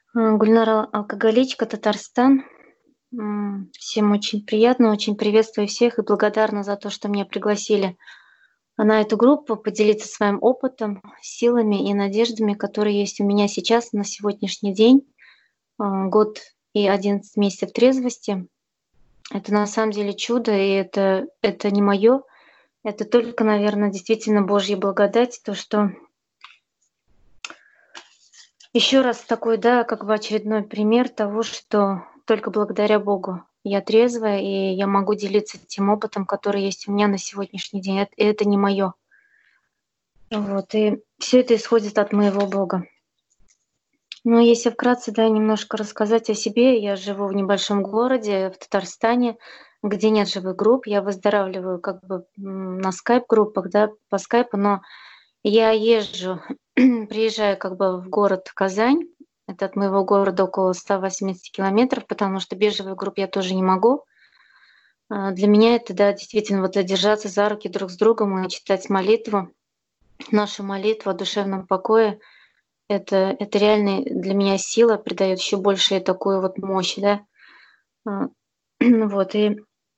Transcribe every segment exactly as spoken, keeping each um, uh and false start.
А, Гульнара алкоголичка, Татарстан. М, Всем очень приятно, очень приветствую всех и благодарна за то, что меня пригласили на эту группу поделиться своим опытом, силами и надеждами, которые есть у меня сейчас на сегодняшний день. А, Год и одиннадцать месяцев трезвости. Это на самом деле чудо, и это, это не мое. Это только, наверное, действительно Божья благодать, то, что еще раз такой, да, как бы очередной пример того, что только благодаря Богу я трезвая, и я могу делиться тем опытом, который есть у меня на сегодняшний день. Эт- И это не мое. Вот. И все это исходит от моего Бога. Но если вкратце, да, немножко рассказать о себе, я живу в небольшом городе в Татарстане, где нет живых групп. Я выздоравливаю как бы м, на скайп-группах, да, по скайпу, но я езжу, приезжаю как бы в город Казань. Это от моего города около ста восьмидесяти километров, потому что без живой группы я тоже не могу. А, Для меня это, да, действительно, вот держаться за руки друг с другом и читать молитву, нашу молитву о душевном покое. Это, это реально для меня сила, придает еще больше такую вот мощь, да. А, Вот, и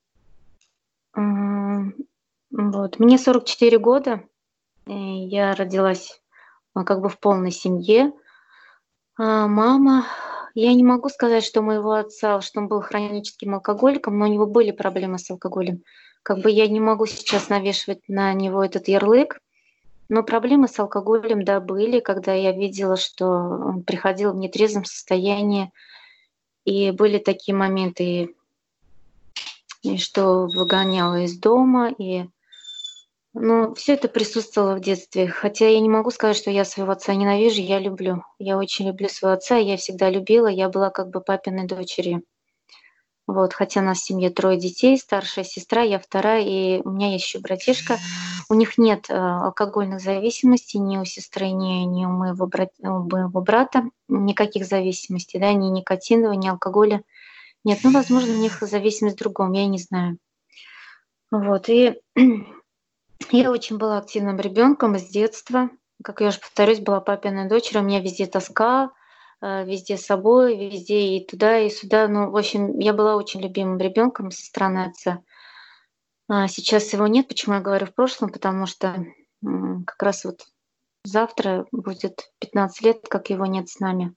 м, вот. Мне сорок четыре года, и я родилась а, как бы в полной семье. А, мама, я не могу сказать, что у моего отца, что он был хроническим алкоголиком, но у него были проблемы с алкоголем. Как бы я не могу сейчас навешивать на него этот ярлык, но проблемы с алкоголем, да, были, когда я видела, что он приходил в нетрезвом состоянии, и были такие моменты, и что выгоняла из дома, и ну, все это присутствовало в детстве. Хотя я не могу сказать, что я своего отца ненавижу, я люблю. Я очень люблю своего отца, я всегда любила, я была как бы папиной дочерью. Вот, хотя нас в семье трое детей, старшая сестра, я вторая, и у меня есть еще братишка. У них нет э, алкогольных зависимостей ни у сестры, ни, ни у, моего брат, у моего брата, никаких зависимостей, да, ни никотинового, ни алкоголя. Нет, ну, возможно, у них зависимость в другом, я не знаю. Вот, и я очень была активным ребенком с детства. Как я уже повторюсь, была папиной дочерью. У меня везде тоска, э, везде с собой, везде и туда, и сюда. Ну, в общем, я была очень любимым ребенком со стороны отца. А сейчас его нет. Почему я говорю в прошлом? Потому что м, как раз вот завтра будет пятнадцать лет, как его нет с нами.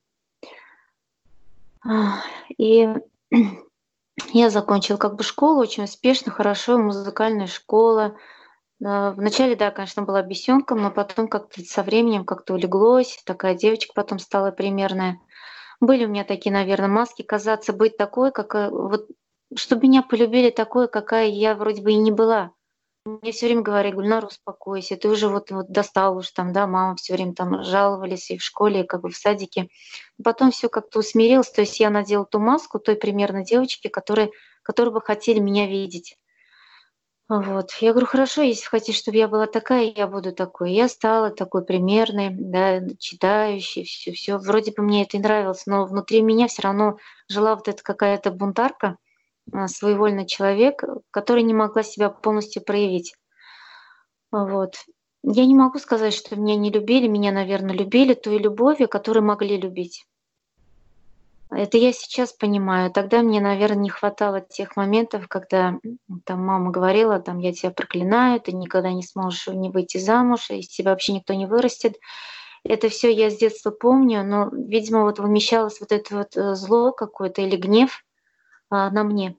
А, И я закончила как бы школу очень успешно, хорошо, музыкальная школа. Да, вначале, да, конечно, была бесенком, но потом как-то со временем как-то улеглось. Такая девочка потом стала примерная. Были у меня такие, наверное, маски, казаться быть такой, какая вот, чтобы меня полюбили такой, какая я вроде бы и не была. Мне все время говорили: "Гульнара, успокойся, ты уже вот вот достала уж там", да, мама все время там жаловались и в школе, и как бы в садике. Потом все как-то усмирилось, то есть я надела ту маску той примерно девочки, которой которой бы хотели меня видеть. Вот. Я говорю: "Хорошо, если вы хотите, чтобы я была такая, я буду такой". Я стала такой примерной, да, читающей, все, все. Вроде бы мне это и нравилось, но внутри меня все равно жила вот эта какая-то бунтарка, а, своевольный человек, э, который не могла себя полностью проявить. Вот. Я не могу сказать, что меня не любили. Меня, наверное, любили той любовью, которой могли любить. Это я сейчас понимаю. Тогда мне, наверное, не хватало тех моментов, когда, м, там мама говорила, там: "Я тебя проклинаю, ты никогда не сможешь не выйти замуж, из тебя вообще никто не вырастет". Это все я с детства помню, но, видимо, вот вымещалось вот это вот, э, зло какое-то или гнев, а, на мне.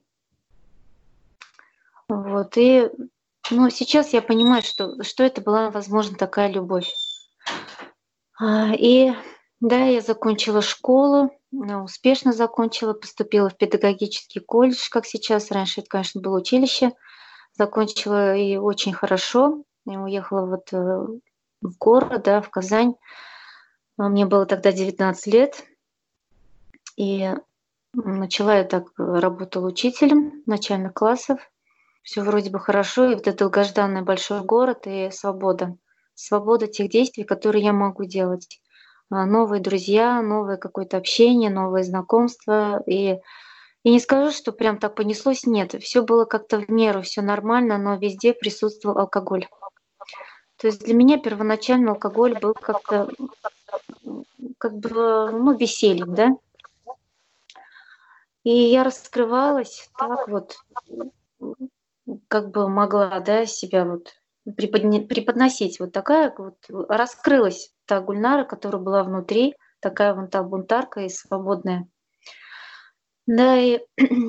Вот и, ну, сейчас я понимаю, что что это была, возможно, такая любовь. А, и да, я закончила школу, а, успешно закончила, поступила в педагогический колледж, как сейчас. Раньше это, конечно, было училище. Закончила и очень хорошо. Я уехала вот, э, в город, да, в Казань. А, мне было тогда девятнадцать лет, и начала я так, э, работала учителем начальных классов. Все вроде бы хорошо, и вот это долгожданный большой город и свобода. Свобода тех действий, которые я могу делать. А, новые друзья, новое какое-то общение, новые знакомства. И и не скажу, что прям так понеслось, нет. Все было как-то в меру, все нормально, но везде присутствовал алкоголь. То есть для меня первоначально алкоголь был как-то, м, как бы, ну, весельем, да. И я раскрывалась так вот, м, как бы могла, да, себя вот преподне преподносить. Вот такая вот раскрылась та Гульнара, которая была внутри, такая вон та бунтарка и свободная. Да, и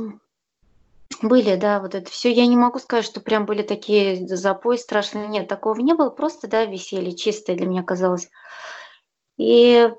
были, да, вот это всё. Я не могу сказать, что прям были такие запои страшные. Нет, такого не было. Просто, да, веселье чистое для меня казалось. И,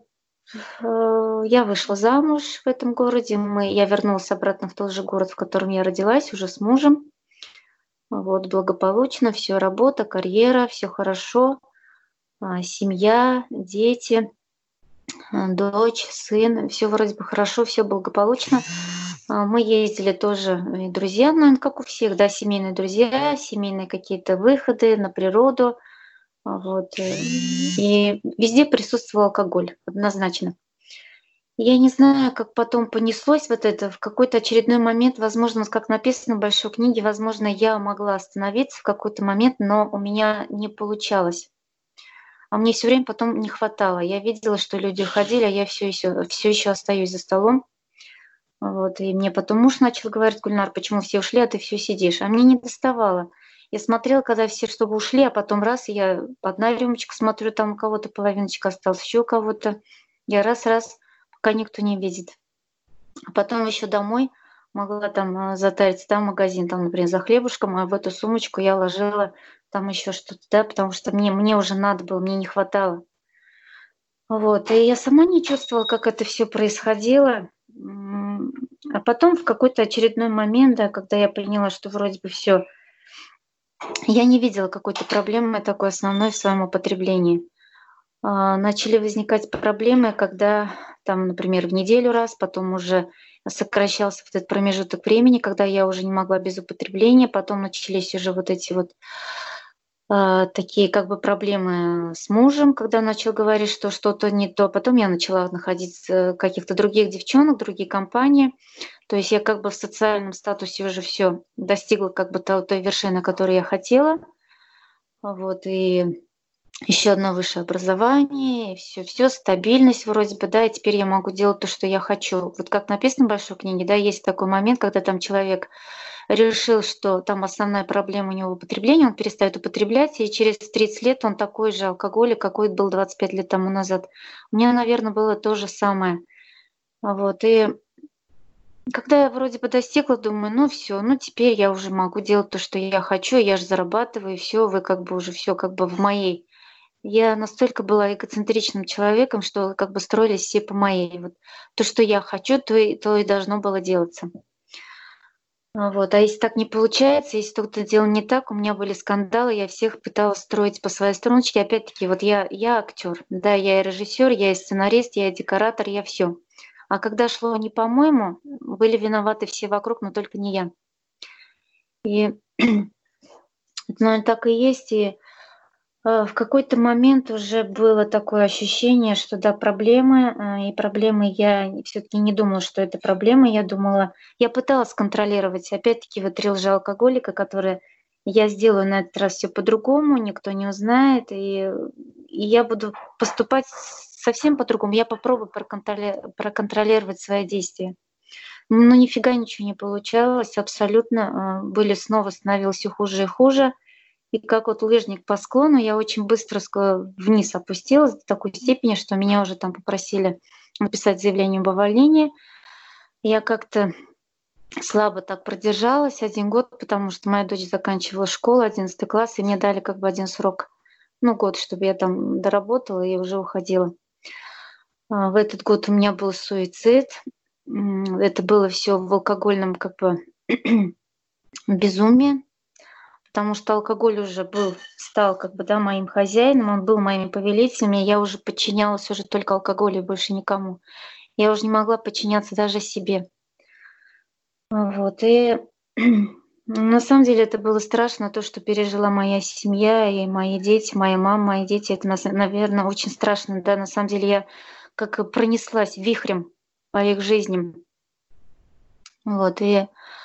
э, я вышла замуж в этом городе. Мы я вернулась обратно в тот же город, в котором я родилась, уже с мужем. Вот, благополучно, всё, работа, карьера, всё хорошо. А, семья, дети, а, дочь, сын. Всё вроде бы хорошо, всё благополучно. А, мы ездили тоже, и друзья, наверно, как у всех, да, семейные друзья, семейные какие-то выходы на природу. А, вот, э, и везде присутствовал алкоголь, однозначно. Я не знаю, как потом понеслось вот это. В какой-то очередной момент, возможно, с как написано в большой книге, возможно, я могла остановиться в какой-то момент, но у меня не получалось. А мне всё время потом не хватало. Я видела, что люди уходили, а я всё еще всё еще остаюсь за столом. Вот, и мне потом муж начал говорить: "Гульнар, почему все ушли, а ты всё сидишь?" А мне не доставало. Я смотрела, когда все чтобы ушли, а потом раз, и я одна рюмочка, смотрю, там у кого-то половиночка осталась, еще у кого-то. Я раз раз, пока никто не видит. А потом еще домой могла там, а, затариться, да, в магазин, там, например, за хлебушком, а в эту сумочку я ложила там еще что-то, да, потому что мне мне уже надо было, мне не хватало. Вот, и я сама не чувствовала, как это всё происходило. М, а потом в какой-то очередной момент, да, когда я поняла, что вроде бы всё я не видела какой-то проблемы такой основной в своем употреблении. А, начали возникать проблемы, когда там, например, в неделю раз, потом уже сокращался вот этот промежуток времени, когда я уже не могла без употребления. Потом начались уже вот эти вот, а, такие как бы проблемы с мужем, когда начал говорить, что что-то не то. Потом я начала находить, э, каких-то других девчонок, другие компании. То есть я как бы в социальном статусе уже всё достигла как бы то той вершины, которую я хотела. Вот, и еще одно высшее образование, и всё всё, стабильность вроде бы, да, и теперь я могу делать то, что я хочу. Вот как написано в большой книге, да, есть такой момент, когда там человек решил, что там основная проблема у него в употреблении, он перестает употреблять, и через тридцать лет он такой же алкоголик, какой был двадцать пять лет тому назад. У меня, наверно, было то же самое. Вот, и когда я вроде бы достигла, думаю: "Ну всё, ну теперь я уже могу делать то, что я хочу, я ж зарабатываю, всё, вы как бы уже всё как бы в моей". Я настолько была эгоцентричным человеком, что как бы строились все по моей. Вот то, что я хочу, то и то и должно было делаться. А, вот, а если так не получается, если кто-то делал не так, у меня были скандалы, я всех пыталась строить по своей струночке. Опять-таки, вот я я актер, да, я и режиссер, я и сценарист, я и декоратор, я всё. А когда шло не по-моему, были виноваты все вокруг, но только не я. И это, наверно, так и есть. И, а, в какой-то момент уже было такое ощущение, что да, проблемы, а, и проблемы я всё-таки не думала, что это проблемы. Я думала я пыталась контролировать, опять-таки, вот три лжеалкоголика, которые я сделаю на этот раз всё по-другому, никто не узнает, и и я буду поступать совсем по-другому. Я попробую проконтроле проконтролировать свои действия. Но ни фига ничего не получалось абсолютно. А, были снова становилось всё хуже и хуже. И как вот лыжник по склону, я очень быстро ска вниз опустилась до такой степени, что меня уже там попросили написать заявление об увольнении. Я как-то слабо так продержалась один год, потому что моя дочь заканчивала школу, одиннадцатый класс, и мне дали как бы один срок, ну, год, чтобы я там доработала и уже уходила. А, в этот год у меня был суицид. М, это было всё в алкогольном как бы безумии, потому что алкоголь уже был стал как бы, да, моим хозяином, он был моим повелителем, и я уже подчинялась уже только алкоголю и больше никому. Я уже не могла подчиняться даже себе. А, вот, и на самом деле это было страшно, то, что пережила моя семья и мои дети, моя мама, мои дети. Это, нас наверно, очень страшно. Да, на самом деле я как, э, пронеслась вихрем по их жизням. Вот, и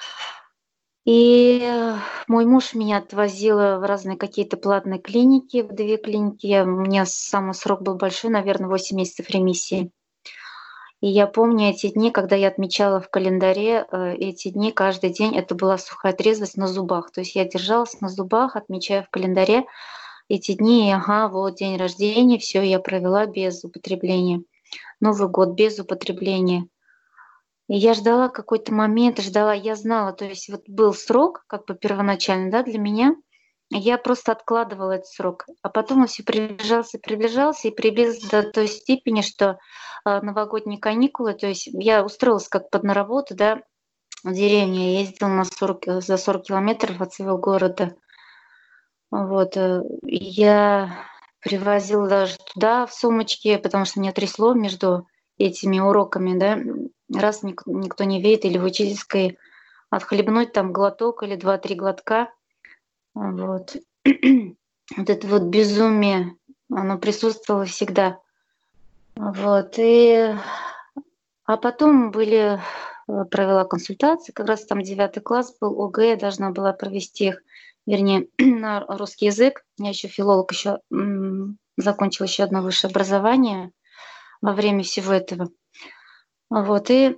и мой муж меня отвозил, э, в разные какие-то платные клиники, в две клиники. Я у меня самый срок был большой, наверно, восемь месяцев ремиссии. И я помню эти дни, когда я отмечала в календаре, э, эти дни каждый день это была сухая трезвость на зубах. То есть я держалась на зубах, отмечая в календаре эти дни, и ага, вот день рождения, все, я провела без употребления. Новый год без употребления. И я ждала какой-то момент, ждала, я знала, то есть вот был срок, как бы первоначально, да, для меня. Я просто откладывала этот срок. А потом он все приближался, приближался и приблизился до той степени, что а, новогодние каникулы, то есть я устроилась как поднаработу, да, в деревне. Я ездила на сорок, э, за сорок километров от своего города. Вот. э, и Я привозила даже туда в сумочке, потому что меня трясло между этими уроками, да. Раз ник- никто не видит, или в учительской отхлебнуть там глоток или два-три глотка. Вот. Вот это вот безумие, оно присутствовало всегда. Вот. И, а потом были, э, провела консультации, как раз там девятый класс был, ОГЭ, я должна была провести их, вернее, на русский язык. Я еще филолог, еще закончила еще одно высшее образование во время всего этого. Вот. И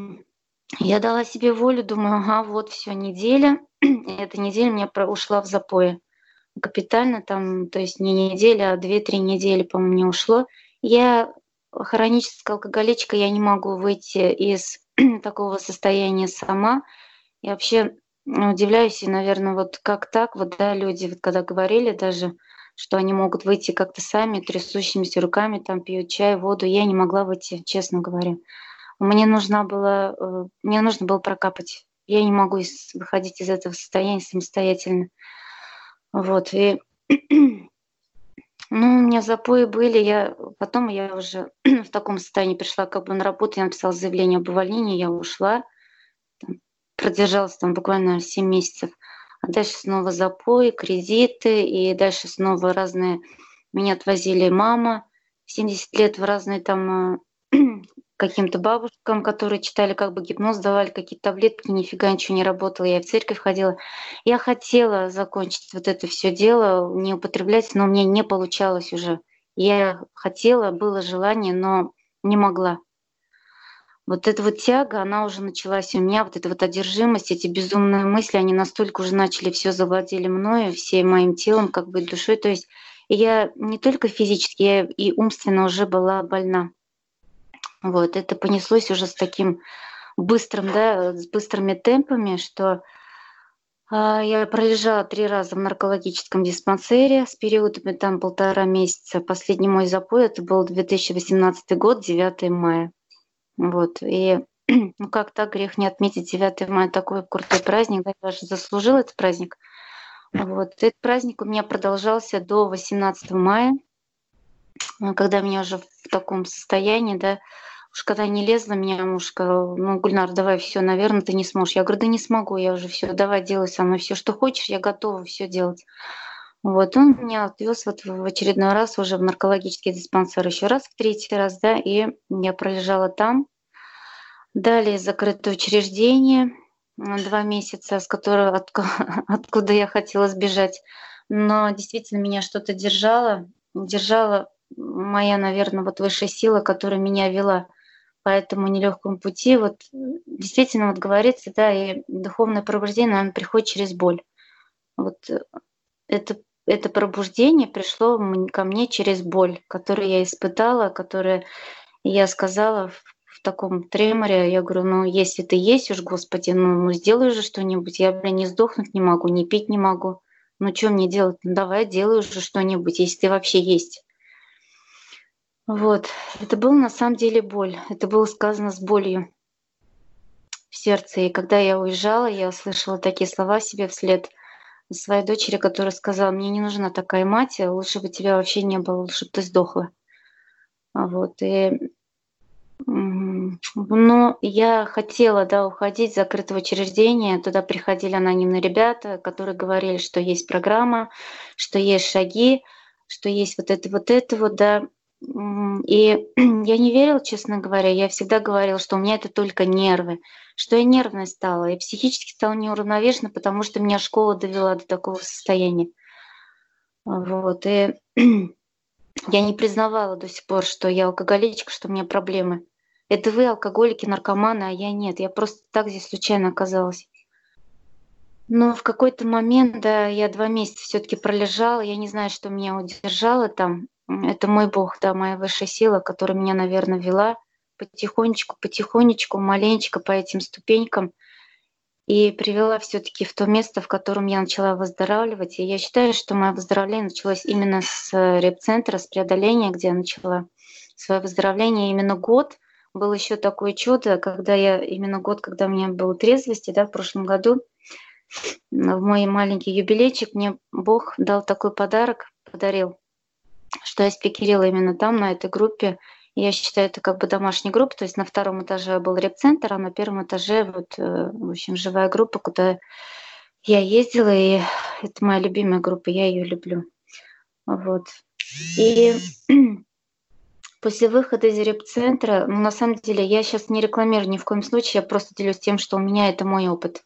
я дала себе волю, думаю, ага, вот все, неделя. Эта неделя у меня про- ушла в запои. Капитально там, то есть не неделя, а две-три недели, по-моему, не ушло. Я хроническая алкоголичка, я не могу выйти из такого состояния сама. Я вообще м, удивляюсь, и, наверное, вот как так, вот, да, люди, вот когда говорили даже, что они могут выйти как-то сами, трясущимися руками, там пьют чай, воду, я не могла выйти, честно говоря. Мне нужна была, э, мне нужно было прокапать. Я не могу из- выходить из этого состояния самостоятельно. Вот, и ну, у меня запои были. Я потом я уже в таком состоянии пришла как бы на работу, я написала заявление об увольнении, я ушла, там, продержалась там буквально семь месяцев. А дальше снова запои, кредиты, и дальше снова разные меня отвозили мама в семьдесят лет в разные там, э, каким-то бабушкам, которые читали как бы гипноз, давали какие-то таблетки, нифига ничего не работало. Я и в церковь ходила. Я хотела закончить вот это все дело, не употреблять, но мне не получалось уже. Я хотела, было желание, но не могла. Вот эта вот тяга, она уже началась у меня, вот эта вот одержимость, эти безумные мысли, они настолько уже начали, все завладели мною, всем моим телом, как бы душой. То есть я не только физически, я и умственно уже была больна. Вот, это понеслось уже с таким быстрым, да, с быстрыми темпами, что а, я пролежала три раза в наркологическом диспансере с периодами там полтора месяца. Последний мой запой — это был две тысячи восемнадцатый год, девятое мая. Вот, и ну как так, грех не отметить девятое мая, такой крутой праздник, да, я даже заслужила этот праздник. Вот, этот праздник у меня продолжался до восемнадцатого мая, э, когда меня уже в таком состоянии, да, уж когда не лезла, меня муж сказал: "Ну, Гульнар, давай все, наверное, ты не сможешь". Я говорю: "Да не смогу, я уже все, давай делай со мной все, что хочешь, я готова все делать". Вот он меня отвез вот в очередной раз уже в наркологический диспансер, еще раз, в третий раз, да, и я пролежала там. Далее закрытое учреждение, м, два месяца, с которого отко откуда я хотела сбежать. Но действительно меня что-то держало, держала моя, наверное, вот высшая сила, которая меня вела по этому нелегкому пути. Вот, м, действительно, вот говорится, да, и духовное пробуждение, наверно, приходит через боль. Вот, э, это это пробуждение пришло мн ко мне через боль, которую я испытала, которая и я сказала в в таком треморе, я говорю: "Ну, если ты есть уж, Господи, ну ну сделай же что-нибудь. Я, блин, ни сдохнуть не могу, ни пить не могу. Ну, что мне делать? Ну, давай, делай уже что-нибудь, если ты вообще есть". Вот. Это было на самом деле боль. Это было сказано с болью в сердце. И когда я уезжала, я слышала такие слова себе вслед своей дочери, которая сказала: "Мне не нужна такая мать, лучше бы тебя вообще не было, лучше бы ты сдохла". А вот. И Мгм. Ну, я хотела, да, уходить из закрытого учреждения. Туда приходили анонимные ребята, которые говорили, что есть программа, что есть шаги, что есть вот это, вот это вот, да. М, И я не верила, честно говоря. Я всегда говорила, что у меня это только нервы, что я нервной стала и психически стала неуравновешена, потому что меня школа довела до такого состояния. Вот. И я не признавала до сих пор, что я алкоголичка, что у меня проблемы. это вы алкоголики, наркоманы, а я нет. Я просто так здесь случайно оказалась. Но в какой-то момент, да, я два месяца все таки пролежала. Я не знаю, что меня удержало там. М, это мой Бог, да, моя высшая сила, которая меня, наверно, вела потихонечку, потихонечку, маленечко по этим ступенькам и привела все таки в то место, в котором я начала выздоравливать. И я считаю, что мое выздоровление началось именно с э, реп-центра, с преодоления, где я начала свое выздоровление. Именно год был еще такое чудо, когда я именно год, когда у меня было трезвости, да, в прошлом году, в мой маленький юбилейчик мне Бог дал такой подарок, подарил, что я спикерила именно там, на этой группе. Я считаю, это как бы домашняя группа, то есть на втором этаже был реп-центр, а на первом этаже вот, э, в общем, живая группа, куда я ездила, и это моя любимая группа, я ее люблю. Вот. И после выхода из реп-центра, ну, на самом деле, я сейчас не рекламирую ни в коем случае, я просто делюсь тем, что у меня это мой опыт.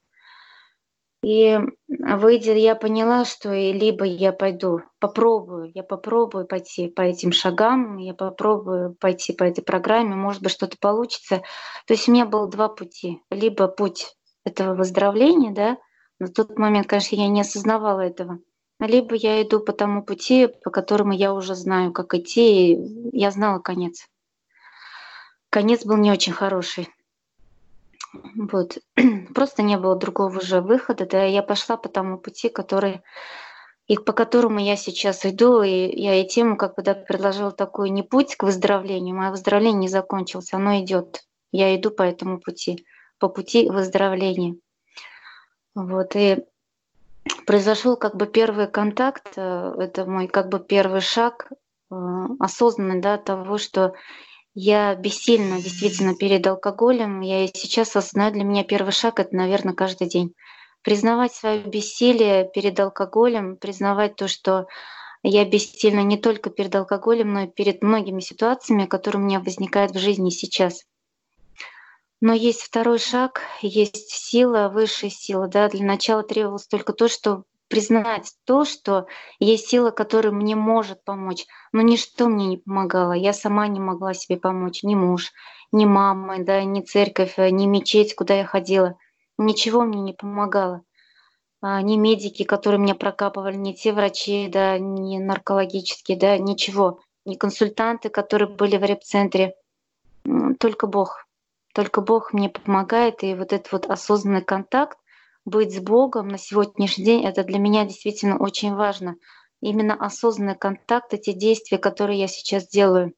И, выйдя, я поняла, что и либо я пойду, попробую, я попробую пойти по этим шагам, я попробую пойти по этой программе, может быть, что-то получится. То есть у меня было два пути. Либо путь этого выздоровления, да, на тот момент, конечно, я не осознавала этого. Либо я иду по тому пути, по которому я уже знаю, как идти, и я знала конец. Конец был не очень хороший. Вот. Просто не было другого уже выхода, да, и я пошла по тому пути, который и по которому я сейчас иду. И я и тему как бы, да, предложила такой не путь к выздоровлению, мое выздоровление не закончилось, оно идет. Я иду по этому пути, по пути выздоровления. Вот, и произошел как бы первый контакт, э, это мой как бы первый шаг, э, осознанный, да, того, что я бессильна действительно перед алкоголем. Я и сейчас осознаю, для меня первый шаг — это, наверное, каждый день. Признавать свое бессилие перед алкоголем, признавать то, что я бессильна не только перед алкоголем, но и перед многими ситуациями, которые у меня возникают в жизни сейчас. Но есть второй шаг, есть сила, высшая сила. Да. Для начала требовалось только то, что признать то, что есть сила, которая мне может помочь. Но ничто мне не помогало. Я сама не могла себе помочь. Ни муж, ни мама, да, ни церковь, э, ни мечеть, куда я ходила. Ничего мне не помогало. А, ни медики, которые меня прокапывали, ни те врачи, да, ни наркологические, да, ничего. Ни консультанты, которые были в реп-центре. М, Только Бог. Только Бог мне помогает. И вот этот вот осознанный контакт, быть с Богом на сегодняшний день, это для меня действительно очень важно. Именно осознанный контакт, эти действия, которые я сейчас делаю.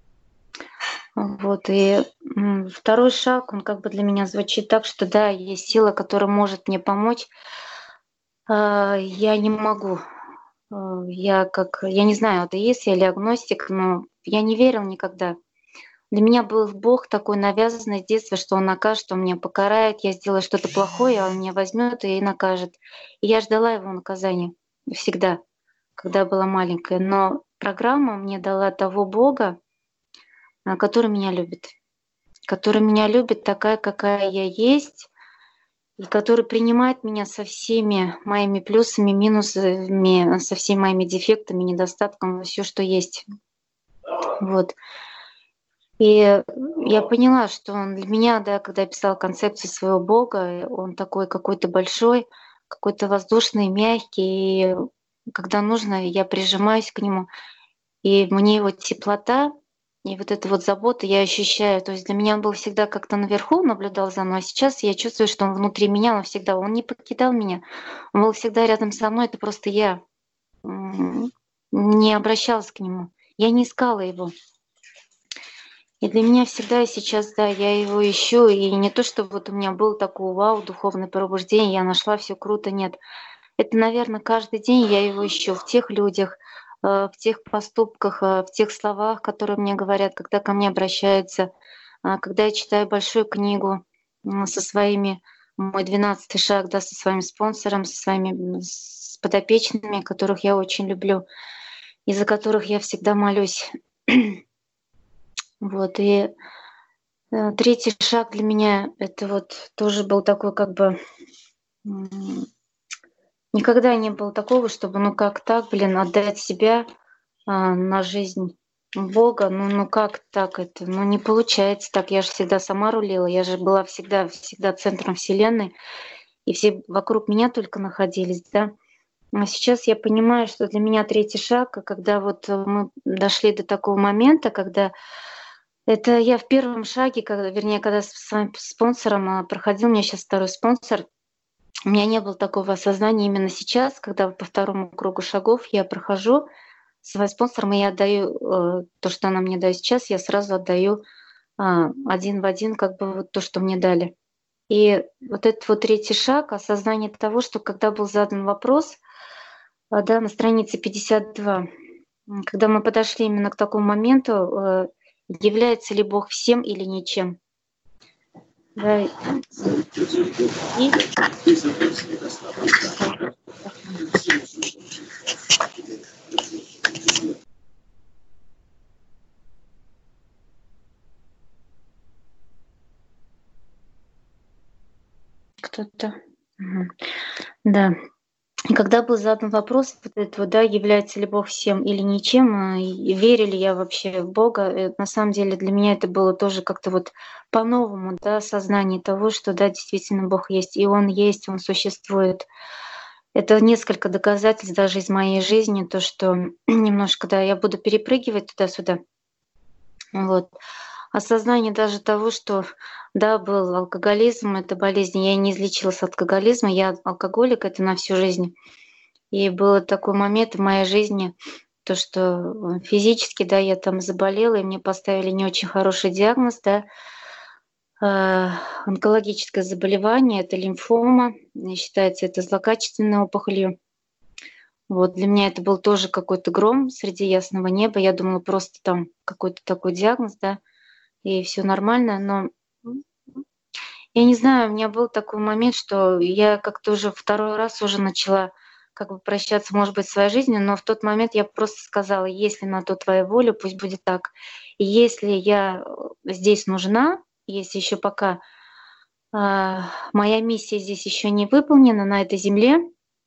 Вот. И м, второй шаг, он как бы для меня звучит так, что да, есть сила, которая может мне помочь. А, Я не могу. Э, Я как, я не знаю, атеист я или агностик, но я не верил никогда. Для меня был Бог такой навязанный с детства, что Он накажет, Он меня покарает, я сделаю что-то плохое, а Он меня возьмет и накажет. И я ждала Его наказания всегда, когда была маленькая. Но программа мне дала того Бога, а, который меня любит, который меня любит такая, какая я есть, и который принимает меня со всеми моими плюсами, минусами, со всеми моими дефектами, недостатками, все, что есть. Вот. И я поняла, что он для меня, да, когда я писала концепцию своего Бога, э, он такой какой-то большой, какой-то воздушный, мягкий. И когда нужно, я прижимаюсь к нему, и мне его теплота и вот эта вот забота я ощущаю. То есть для меня он был всегда как-то наверху, наблюдал за мной, а сейчас я чувствую, что он внутри меня, он всегда, он не покидал меня, он был всегда рядом со мной, это просто я м, не обращалась к нему, я не искала его. И для меня всегда и сейчас, да, я его ищу. И не то, что вот у меня был такой вау, духовное пробуждение, я нашла все круто, нет. Это, наверное, каждый день я его ищу в тех людях, э, в тех поступках, э, в тех словах, которые мне говорят, когда ко мне обращаются, а, когда я читаю большую книгу м, со своими, мой двенадцатый шаг, да, со своим спонсором, со своими м, с подопечными, которых я очень люблю, и за которых я всегда молюсь. Вот, и Э, третий шаг для меня — это вот тоже был такой как бы, м, никогда не было такого, чтобы ну как так, блин, отдать себя, а, на жизнь. Бога, ну ну как так это? Ну не получается так. Я же всегда сама рулила, я же была всегда всегда центром вселенной, и все вокруг меня только находились, да. А сейчас я понимаю, что для меня третий шаг, а когда вот э, мы дошли до такого момента, когда это я в первом шаге, когда, вернее, когда с своим спонсором а, проходил, у меня сейчас второй спонсор, у меня не было такого осознания именно сейчас, когда вот по второму кругу шагов я прохожу с своим спонсором, и я отдаю э, то, что она мне дает сейчас, я сразу отдаю а, один в один, как бы вот то, что мне дали. И вот этот вот третий шаг, осознание того, что когда был задан вопрос, а, да, на странице пятьдесят два, м, когда мы подошли именно к такому моменту, э, является ли Бог всем или ничем. Да, и кто-то. Мгм. Да. И когда был задан вопрос вот этот вот, да, является ли Бог всем или ничем, а, и верю ли я вообще в Бога, э, на самом деле для меня это было тоже как-то вот по-новому, да, осознание того, что да, действительно Бог есть, и Он есть, Он существует. Это несколько доказательств даже из моей жизни, то, что немножко, да, я буду перепрыгивать туда-сюда. Вот. Осознание даже того, что, да, был алкоголизм, это болезнь, я не излечилась от алкоголизма, я алкоголик, это на всю жизнь. И был такой момент в моей жизни, то, что э, физически, да, я там заболела, и мне поставили не очень хороший диагноз, да, э, онкологическое заболевание, это лимфома, и считается это злокачественной опухолью. Вот для меня это был тоже какой-то гром среди ясного неба. Я думала, просто там какой-то такой диагноз, да, и все нормально. Но м, я не знаю, у меня был такой момент, что я как-то уже второй раз уже начала как бы прощаться, может быть, своей жизнью, но в тот момент я просто сказала: "Если на то твоя воля, пусть будет так. И если я, э, здесь нужна, если еще пока, а, моя миссия здесь еще не выполнена на этой земле,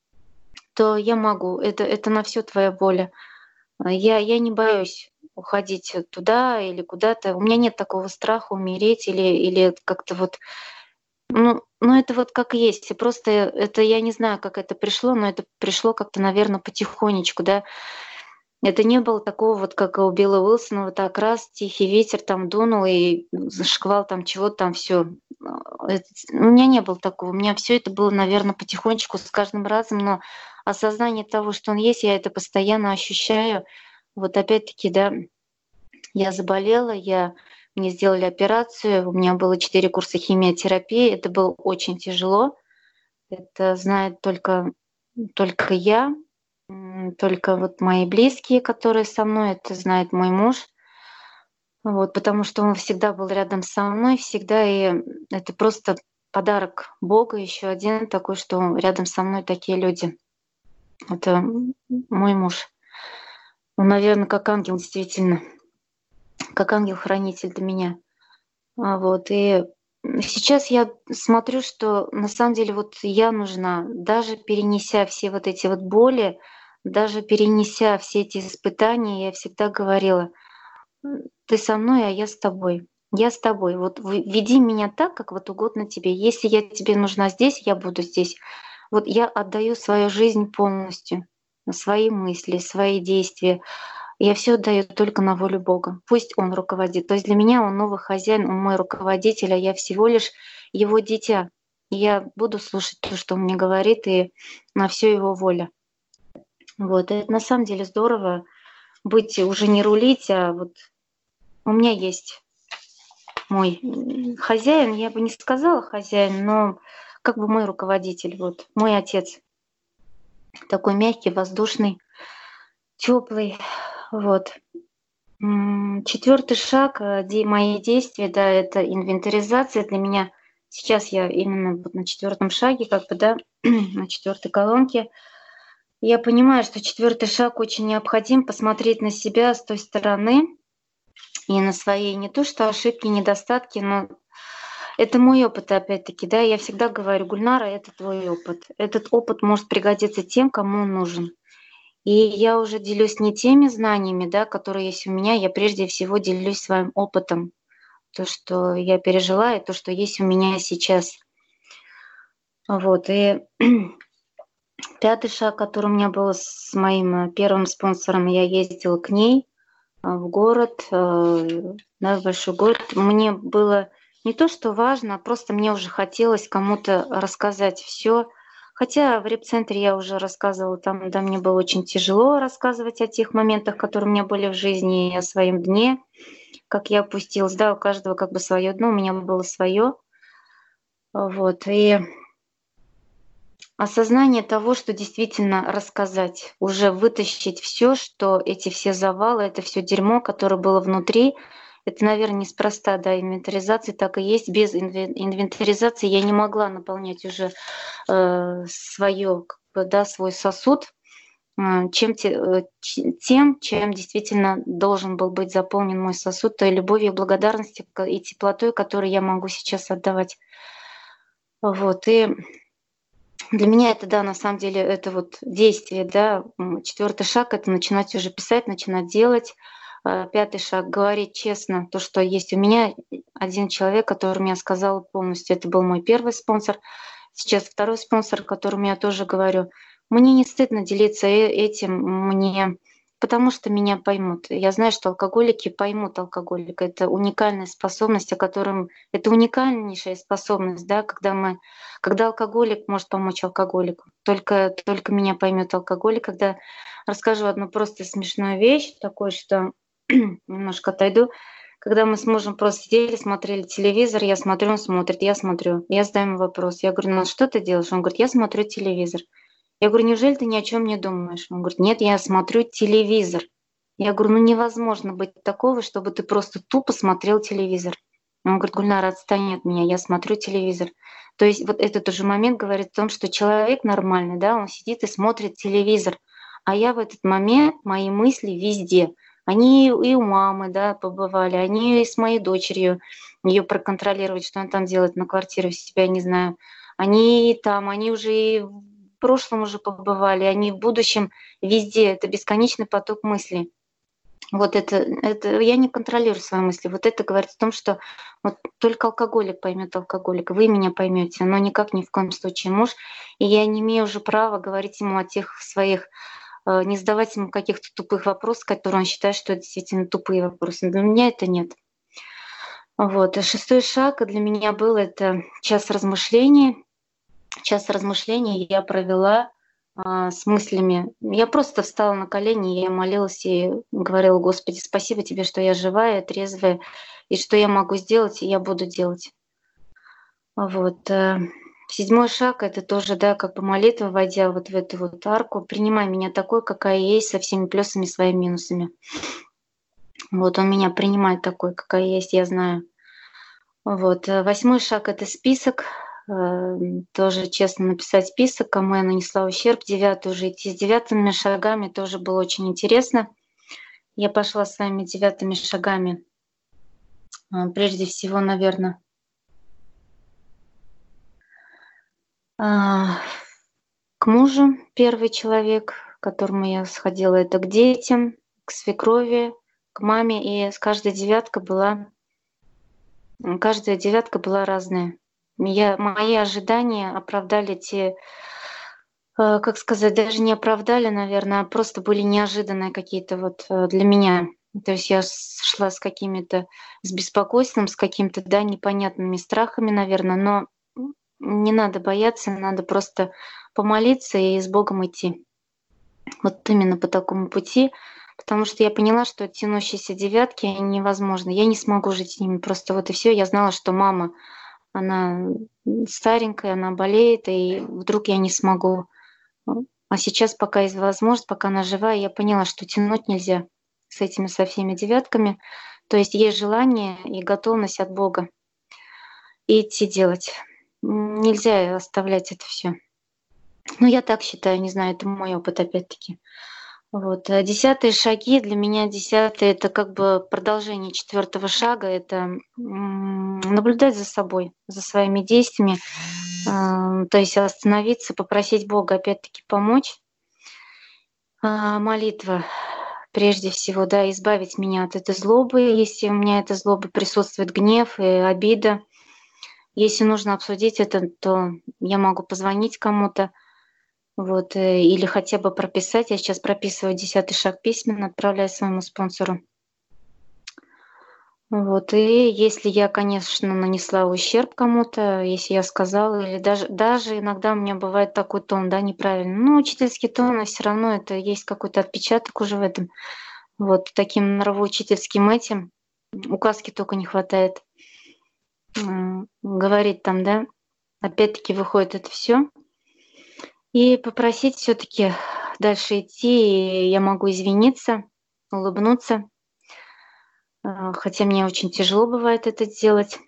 то я могу. Это это на все твоя воля". А, я я не боюсь уходить э, туда или куда-то. У меня нет такого страха умереть или или как-то вот, ну ну, это вот как есть. И просто э, это я не знаю, как это пришло, но это пришло как-то, наверное, потихонечку, да. Это не было такого вот, как у Билла Уилсона, вот так раз, тихий ветер там дунул, и за шквал там чего-то там все. У меня не было такого. У меня все это было, наверное, потихонечку с каждым разом, но осознание того, что он есть, я это постоянно ощущаю. Вот опять-таки, да, я заболела, я мне сделали операцию, у меня было четыре курса химиотерапии. Это было очень тяжело. Это знает только только я, м, только вот мои близкие, которые со мной, это знает мой муж. Вот, потому что он всегда был рядом со мной, всегда, и это просто подарок Бога, еще один такой, что рядом со мной такие люди. Это м, мой муж. Он, наверное, как ангел, действительно, как ангел-хранитель для меня. А, вот, и сейчас я смотрю, что на самом деле вот я нужна, даже перенеся все вот эти вот боли, даже перенеся все эти испытания, я всегда говорила: М, ты со мной, а я с тобой. Я с тобой. Вот вы веди меня так, как вот угодно тебе. Если я тебе нужна здесь, я буду здесь. Вот я отдаю свою жизнь полностью, свои мысли, свои действия. Я все отдаю только на волю Бога. Пусть Он руководит. То есть для меня Он новый хозяин, Он мой руководитель, а я всего лишь Его дитя. И я буду слушать то, что Он мне говорит, и на все Его воля. Вот. И это на самом деле здорово быть, уже не рулить, а вот у меня есть мой, м, хозяин, я бы не сказала хозяин, но как бы мой руководитель, вот, мой отец. Такой мягкий, воздушный, теплый. Вот. М, четвёртый шаг, э, де мои действия, да, это инвентаризация для меня. Сейчас я именно вот на четвертом шаге, как бы, да, на четвертой колонке. Я понимаю, что четвертый шаг очень необходим, посмотреть на себя с той стороны и на свои не то что ошибки, недостатки, но это мой опыт, опять-таки, да. Я всегда говорю: "Гульнара, это твой опыт. Этот опыт может пригодиться тем, кому он нужен". И я уже делюсь не теми знаниями, да, которые есть у меня, я прежде всего делюсь своим опытом. То, что я пережила, и то, что есть у меня сейчас. Вот, и пятый шаг, который у меня был с моим э, первым спонсором, я ездила к ней а, в город, э, да, в большой город. Мне было не то, что важно, а просто мне уже хотелось кому-то рассказать все. Хотя в репцентре я уже рассказывала, там, да, мне было очень тяжело рассказывать о тех моментах, которые у меня были в жизни, и о своем дне, как я опустилась. Да, у каждого как бы свое дно, у меня было свое. Вот, и осознание того, что действительно рассказать, уже вытащить все, что эти все завалы, это все дерьмо, которое было внутри, это, наверное, неспроста, да, инвентаризация так и есть. Без инве инвентаризации я не могла наполнять уже, э, своё, как бы, да, свой сосуд, э, чем те э, ч тем, чем действительно должен был быть заполнен мой сосуд, той любовью и благодарностью к и теплотой, которую я могу сейчас отдавать. Вот, и для меня это, да, на самом деле, это вот действие, да. М, четвёртый шаг — это начинать уже писать, начинать делать. А, пятый шаг — говорить честно то, что есть у меня. И один человек, который мне сказал полностью, это был мой первый спонсор. Сейчас второй спонсор, которому я тоже говорю: "Мне не стыдно делиться э этим, мне потому что меня поймут". Я знаю, что алкоголики поймут алкоголика. Это уникальная способность, о котором это уникальнейшая способность, да, когда мы когда алкоголик может помочь алкоголику. Только только меня поймет алкоголик. Когда расскажу одну просто смешную вещь, такую, что немножко отойду. Когда мы с мужем просто сидели, смотрели телевизор, я смотрю, он смотрит, я смотрю. Я задаю ему вопрос. Я говорю: "Ну, что ты делаешь?" Он говорит: "Я смотрю телевизор". Я говорю: "Неужели ты ни о чем не думаешь?" Он говорит: "Нет, я смотрю телевизор". Я говорю: "Ну, невозможно быть такого, чтобы ты просто тупо смотрел телевизор". Он говорит: "Гульнара, отстань от меня, я смотрю телевизор". То есть вот этот уже момент говорит о том, что человек нормальный, да, он сидит и смотрит телевизор, а я в этот момент, мои мысли везде. Они и у мамы, да, побывали, они и с моей дочерью, ее проконтролировать, что она там делает на квартире у себя, не знаю. Они и там, они уже и в прошлом уже побывали, они в будущем, везде. Это бесконечный поток мыслей. Вот это это я не контролирую свои мысли. Вот это говорит о том, что вот только алкоголик поймет алкоголика. Вы меня поймете, но никак ни в коем случае муж. И я не имею уже права говорить ему о тех своих, э, не задавать ему каких-то тупых вопросов, которые он считает, что это действительно тупые вопросы. Для меня это нет. Вот. И шестой шаг для меня был — это час размышлений. Час размышлений я провела, а, с мыслями. Я просто встала на колени, я молилась и говорила: "Господи, спасибо тебе, что я живая, трезвая, и что я могу сделать, и я буду делать". Вот. э. Седьмой шаг — это тоже, да, как бы молитва, войдя вот в эту вот арку: "Принимай меня такой, какая я есть, со всеми плюсами и своими минусами". Вот он меня принимает такой, какая я есть, я знаю. Вот. э, Восьмой шаг — это список. Эм, тоже честно написать список, кому я нанесла ущерб. Девятый — уже идти с девятыми шагами. Тоже было очень интересно. Я пошла своими девятыми шагами. А, прежде всего, наверно, а, к мужу первый человек, к которому я сходила, это к детям, к свекрови, к маме. И с каждой девяткой была м, каждая девятка была разная. Я мои ожидания оправдали те Э, как сказать, даже не оправдали, наверное, а просто были неожиданные какие-то вот, э, для меня. То есть я с шла с какими-то с беспокойством, с какими-то, да, непонятными страхами, наверное, но, м, не надо бояться, надо просто помолиться и с Богом идти. Вот именно по такому пути, потому что я поняла, что тянущиеся девятки невозможно. Я не смогу жить с ними, просто вот и все. Я знала, что мама, она, м, старенькая, она болеет, и вдруг я не смогу. М, а сейчас, пока есть возможность, пока она жива, я поняла, что тянуть нельзя с этими со всеми девятками. То есть есть желание и готовность от Бога и идти делать. М, нельзя оставлять это все. Ну, я так считаю, не знаю, это мой опыт опять-таки. Вот. А десятые шаги для меня десятые — это как бы продолжение четвертого шага. Это, м, наблюдать за собой, за своими действиями. А, то есть остановиться, попросить Бога опять-таки помочь. А, молитва, прежде всего, да, избавить меня от этой злобы, если у меня эта злоба присутствует, гнев и обида. Если нужно обсудить это, то я могу позвонить кому-то, вот, э, или хотя бы прописать. Я сейчас прописываю десятый шаг письменно, отправляю своему спонсору. Вот, и если я, конечно, нанесла ущерб кому-то, если я сказала, или даже, даже иногда у меня бывает такой тон, да, неправильный. Ну, учительский тон, а все равно это есть какой-то отпечаток уже в этом. Вот таким нравоучительским этим. Указки только не хватает. М, говорить там, да. Опять-таки выходит это все. И попросить все таки дальше идти. И я могу извиниться, улыбнуться, а, хотя мне очень тяжело бывает это сделать.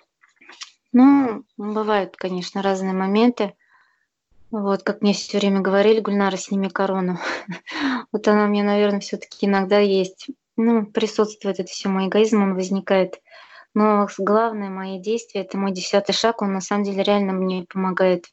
Ну, бывают, конечно, разные моменты. Вот, как мне все время говорили: "Гульнара, сними корону". Вот она у меня, наверное, все таки иногда есть. Ну, присутствует это все мой эгоизм, он возникает. Но с главное мои действия — это мой десятый шаг, он на самом деле реально мне помогает.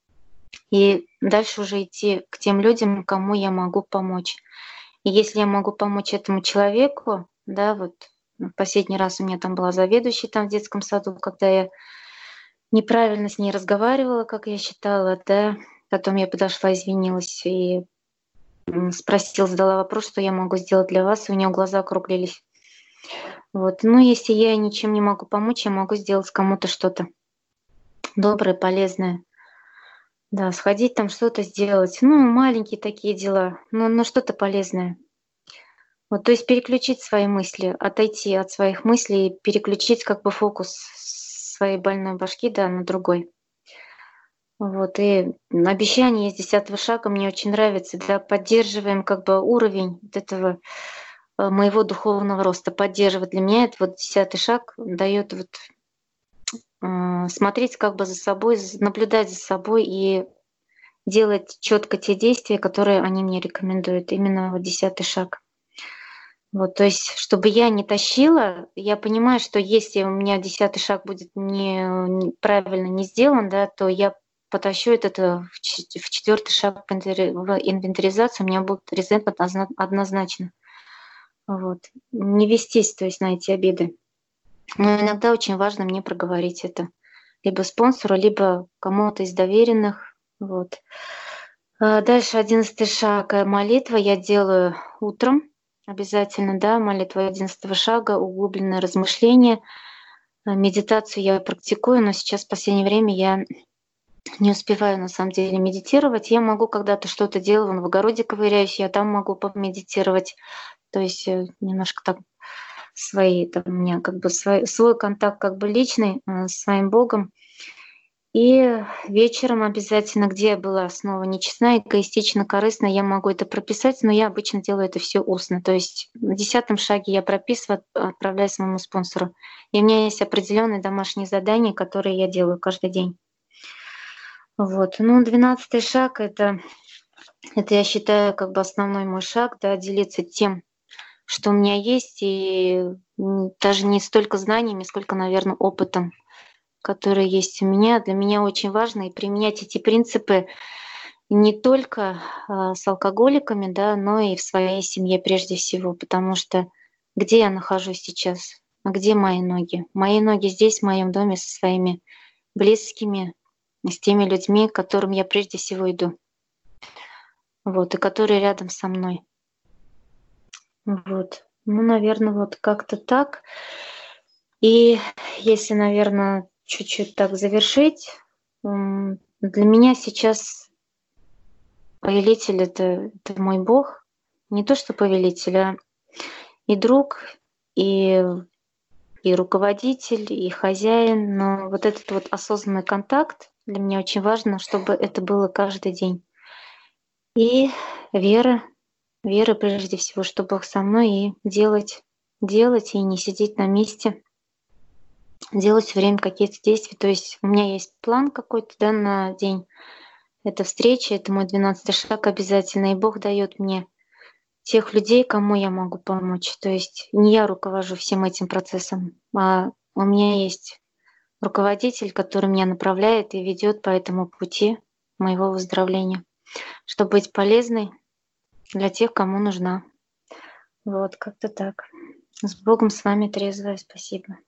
И дальше уже идти к тем людям, кому я могу помочь. И если я могу помочь этому человеку, да, вот, ну, последний раз у меня там была заведующая там в детском саду, когда я неправильно с ней разговаривала, как я считала, да. Потом я подошла, извинилась и, м, спросила, задала вопрос, что я могу сделать для вас, и у нее глаза округлились. Вот. Ну, если я ничем не могу помочь, я могу сделать кому-то что-то доброе, полезное. Да, сходить там что-то сделать. Ну, маленькие такие дела, но, но что-то полезное. Вот, то есть переключить свои мысли, отойти от своих мыслей, переключить как бы фокус своей больной башки, да, на другой. Вот, и обещание из десятого шага мне очень нравится, да, поддерживаем как бы уровень вот этого э, моего духовного роста, поддерживать. Для меня это вот десятый шаг дает вот э, смотреть как бы за собой, з- наблюдать за собой и делать четко те действия, которые они мне рекомендуют. Именно вот десятый шаг. Вот, то есть, чтобы я не тащила, я понимаю, что если у меня десятый шаг будет не, не- правильно не сделан, да, то я потащу этот э, в чет- в четвертый шаг в инвентари- в инвентаризацию, у меня будет резентмент одно- однозначно. Вот. Не вестись, то есть, на эти обиды. Но иногда очень важно мне проговорить это. Либо спонсору, либо кому-то из доверенных. Вот. А, Дальше одиннадцатый шаг, э, молитва я делаю утром обязательно, да, молитва одиннадцатого шага, углубленное размышление. А, Медитацию я практикую, но сейчас в последнее время я не успеваю на самом деле медитировать. Я могу когда-то что-то делаю, вон в огороде ковыряюсь, я там могу помедитировать. То есть э, немножко так свои, там у меня как бы свой, свой контакт как бы личный э, с своим Богом. И вечером обязательно, где я была снова нечестна, эгоистична, корыстна, я могу это прописать, но я обычно делаю это все устно. То есть на десятом шаге я прописываю, от- отправляю своему спонсору. И у меня есть определенные домашние задания, которые я делаю каждый день. Вот. Ну, двенадцатый шаг — это, это, я считаю, как бы основной мой шаг, да, делиться тем, что у меня есть, и м, даже не столько знаниями, сколько, наверное, опытом, который есть у меня. Для меня очень важно и применять эти принципы не только, а, с алкоголиками, да, но и в своей семье прежде всего. Потому что где я нахожусь сейчас? А где мои ноги? Мои ноги здесь, в моем доме, со своими близкими, с теми людьми, к которым я прежде всего иду, вот, и которые рядом со мной. Вот. Ну, наверное, вот как-то так. И если, наверное, чуть-чуть так завершить, м, для меня сейчас повелитель — это это мой Бог. Не то что повелитель, а и друг, и и руководитель, и хозяин. Но вот этот вот осознанный контакт для меня очень важно, чтобы это было каждый день. И вера, вера прежде всего, что Бог со мной, и делать делать, и не сидеть на месте, делать всё время какие-то действия. То есть у меня есть план какой-то, да, на день. Это встреча, это мой двенадцатый шаг обязательно, и Бог дает мне тех людей, кому я могу помочь. То есть не я руковожу всем этим процессом, а у меня есть руководитель, который меня направляет и ведет по этому пути моего выздоровления. Чтобы быть полезной, для тех, кому нужна. Вот, как-то так. С Богом с вами, трезвая, спасибо.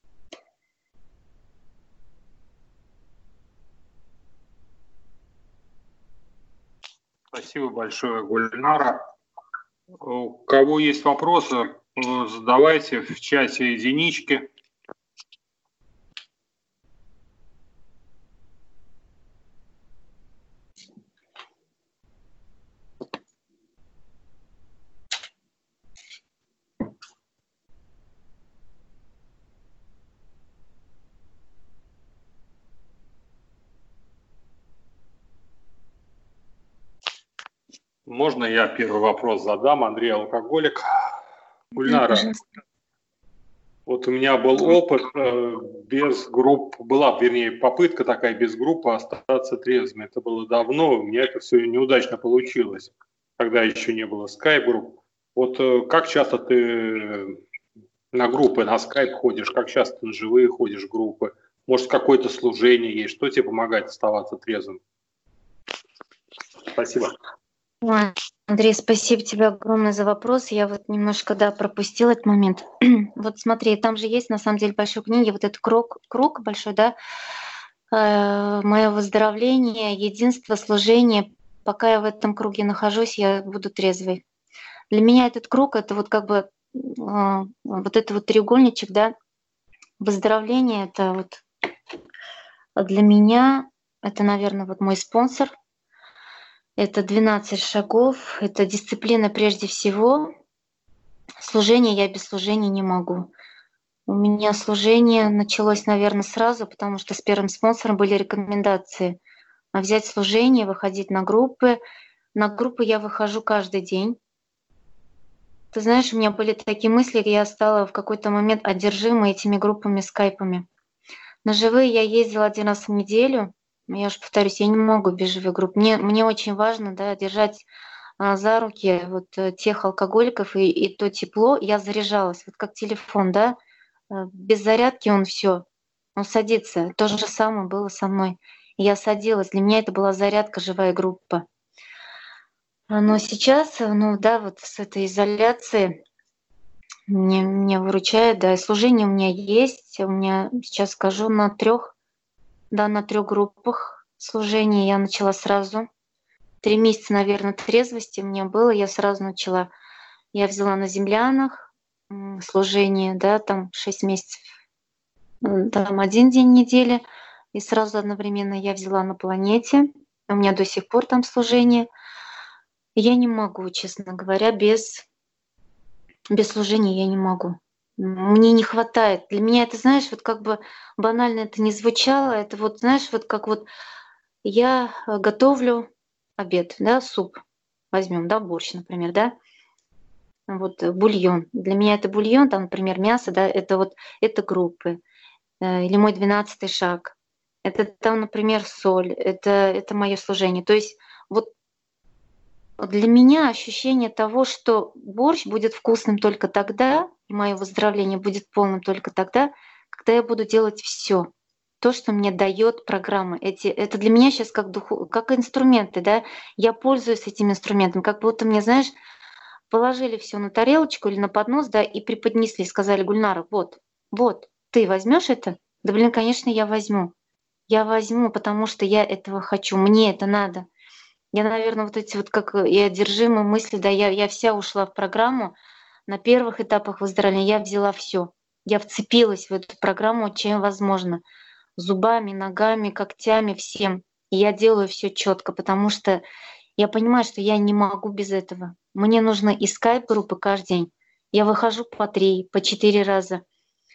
Спасибо большое, Гульнара. У кого есть вопросы, задавайте в чате единички. Можно я первый вопрос задам? Андрей, алкоголик. Гульнара, Да, вот у меня был опыт э, без групп, была, вернее, попытка такая без группы остаться трезвым. Это было давно, у меня это все неудачно получилось, когда еще не было скайп-групп. Вот э, как часто ты на группы, на скайп ходишь, как часто ты на живые ходишь в группы? Может, какое-то служение есть? Что тебе помогает оставаться трезвым? Спасибо. Ой, Андрей, спасибо тебе огромное за вопрос. Я вот немножко, да, пропустила этот момент. Вот смотри, там же есть на самом деле в большой книге вот этот круг, круг большой, да, э, мое выздоровление, единство, служение. Пока я в этом круге нахожусь, я буду трезвой. Для меня этот круг — это вот как бы э, вот это вот треугольничек, да, выздоровление — это вот для меня, это, наверное, вот мой спонсор. Это двенадцать шагов, это дисциплина прежде всего. Служение я без служения не могу. У меня служение началось, наверное, сразу, потому что с первым спонсором были рекомендации а, взять служение, выходить на группы. На группы я выхожу каждый день. Ты знаешь, у меня были такие мысли, я стала в какой-то момент одержима этими группами, скайпами. На живые я ездила один раз в неделю. Я же повторюсь, я не могу без живых групп. Мне, мне очень важно, да, держать а, за руки вот э, тех алкоголиков и, и то тепло. Я заряжалась, вот как телефон, да, э, без зарядки он все, он садится. То же самое было со мной. Я садилась, для меня это была зарядка, живая группа. А, Но сейчас, э, ну да, вот с этой изоляции мне, меня выручает, да, и служение у меня есть. У меня сейчас скажу на трех, да, на трех группах служения я начала сразу. Три месяца, наверное, трезвости у меня было, я сразу начала. Я взяла на землянах м, служение, да, там шесть месяцев, м, там один день недели, и сразу одновременно я взяла на планете. У меня до сих пор там служение. Я не могу, честно говоря, без, без служения я не могу. М, Мне не хватает. Для меня это, знаешь, вот как бы банально это не звучало, это вот, знаешь, вот как вот я э, готовлю обед, да, суп, возьмем, да, борщ, например, да, вот э, бульон. Для меня это бульон, там, например, мясо, да, это вот это группы. Э, Или мой двенадцатый шаг. Это там, например, соль, это, это мое служение. То есть вот для меня ощущение того, что борщ будет вкусным только тогда, и мое выздоровление будет полным только тогда, когда я буду делать все, то, что мне дает программа. Эти, это для меня сейчас как, духу, как инструменты, да. Я пользуюсь этим инструментом, как будто мне, знаешь, положили все на тарелочку или на поднос, да, и преподнесли, сказали: Гульнара, вот, вот, ты возьмешь это? Да, блин, конечно, я возьму. Я возьму, потому что я этого хочу, мне это надо. Я, наверное, вот эти вот как э, и одержимые мысли, да, я, я вся ушла в программу. На первых этапах выздоровления я взяла все. Я вцепилась в эту программу, чем возможно. Зубами, ногами, когтями, всем. И я делаю все четко, потому что я понимаю, что я не могу без этого. Мне нужно и скайп-группы каждый день. Я выхожу по три, по четыре раза.